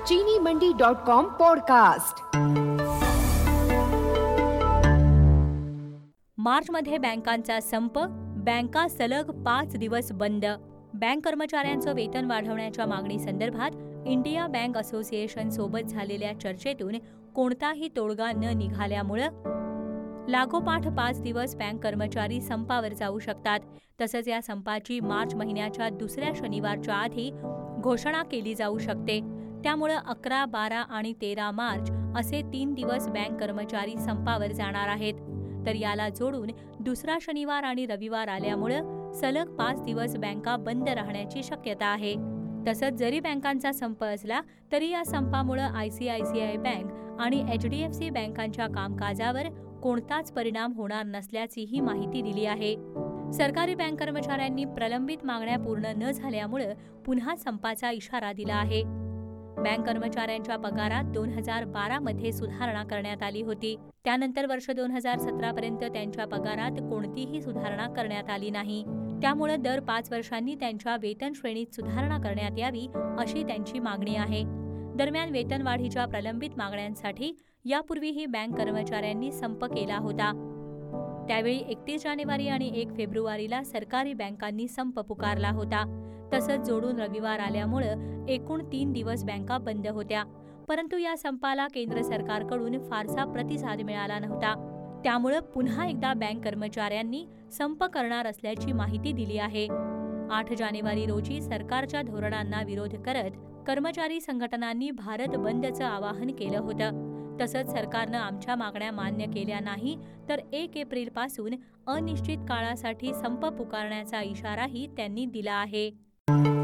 चीनीमंडी.com podcast. मार्चमध्ये बँकांचा संप, बँका सलग 5 दिवस बंद। बँक कर्मचाऱ्यांचं वेतन वाढवण्याच्या मागणीसंदर्भात इंडिया बँक असोसिएशन सोबत झालेल्या चर्चेतून कोणताही तोडगा न निघाल्यामुळं लागोपाठ 5 दिवस बँक कर्मचारी संपावर जाऊ शकतात। तसंच या संपाची मार्च महिन्याच्या दुसऱ्या शनिवारच्या आधी घोषणा केली जाऊ शकते। त्यामुळं 11, 12 आणि 13 मार्च असे 3 दिवस बँक कर्मचारी संपावर जाणार आहेत। तर याला जोडून दुसरा शनिवार आणि रविवार आल्यामुळं सलग 5 दिवस बँका बंद राहण्याची शक्यता आहे। तसंच जरी बँकांचा संप असला तरी या संपामुळं ICICI बँक आणि HDFC बँकांच्या कामकाजावर कोणताच परिणाम होणार नसल्याचीही माहिती दिली आहे। सरकारी बँक कर्मचाऱ्यांनी प्रलंबित मागण्या पूर्ण न झाल्यामुळे पुन्हा संपाचा इशारा दिला आहे। बँक कर्मचाऱ्यांच्या पगारात 2012 मध्ये सुधारणा करण्यात आली होती। त्यानंतर वर्ष 2017 पर्यंत त्यांच्या पगारात कोणतीही सुधारणा करण्यात आली नाही। त्यामुळे दर 5 वर्षांनी त्यांच्या वेतन श्रेणीत सुधारणा करण्यात यावी अशी त्यांची मागणी आहे। दरम्यान वेतनवाढीच्या प्रलंबित मागण्यांसाठी यापूर्वीही बँक कर्मचाऱ्यांनी संप केला होता। त्यावेळी 31 जानेवारी आणि 1 फेब्रुवारीला सरकारी बँकांनी संप पुकारला होता। तसंच जोडून रविवार आल्यामुळं एकूण 3 दिवस बँका बंद होत्या। परंतु या संपाला केंद्र सरकारकडून फारसा प्रतिसाद मिळाला नव्हता। त्यामुळं पुन्हा एकदा बँक कर्मचाऱ्यांनी संप करणार असल्याची माहिती दिली आहे। 8 जानेवारी रोजी सरकारच्या धोरणांना विरोध करत कर्मचारी संघटनांनी भारत बंदचं आवाहन केलं होतं। तसंच सरकारनं आमच्या मागण्या मान्य केल्या नाही तर 1 एप्रिलपासून अनिश्चित काळासाठी संप पुकारण्याचा इशाराही त्यांनी दिला आहे।